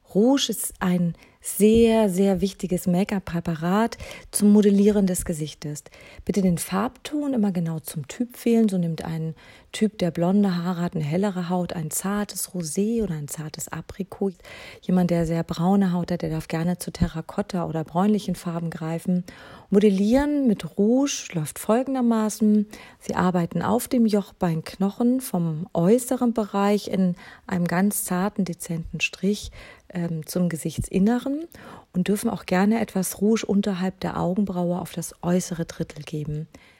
Rouge ist ein sehr, sehr wichtiges Make-up-Präparat zum Modellieren des Gesichtes. Bitte den Farbton immer genau zum Typ wählen. So nimmt ein Typ, der blonde Haare hat, eine hellere Haut, ein zartes Rosé oder ein zartes Aprikot. Jemand, der sehr braune Haut hat, der darf gerne zu Terrakotta oder bräunlichen Farben greifen. Modellieren mit Rouge läuft folgendermaßen. Sie arbeiten auf dem Jochbeinknochen vom äußeren Bereich in einem ganz zarten, dezenten Strich zum Gesichtsinneren und dürfen auch gerne etwas Rouge unterhalb der Augenbraue auf das äußere Drittel geben.